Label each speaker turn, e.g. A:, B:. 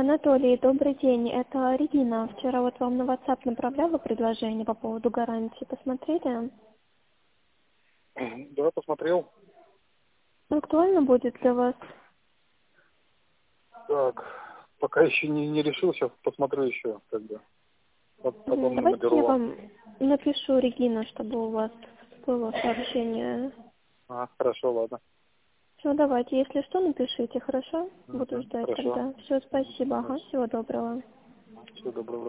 A: Анатолий, добрый день. Это Регина. Вчера вот вам на WhatsApp направляла предложение по поводу гарантии. Посмотрели?
B: Да, посмотрел.
A: Актуально будет для вас?
B: Так, пока еще не решил, сейчас посмотрю еще, как бы. Потом
A: Давайте
B: наберу
A: я
B: вам.
A: вам напишу, Регина, чтобы у вас было сообщение.
B: Хорошо, ладно.
A: Все, давайте. Если что, напишите, хорошо? Буду ждать
B: Хорошо.
A: тогда. Все, спасибо. Ага, всего доброго.
B: Всего доброго.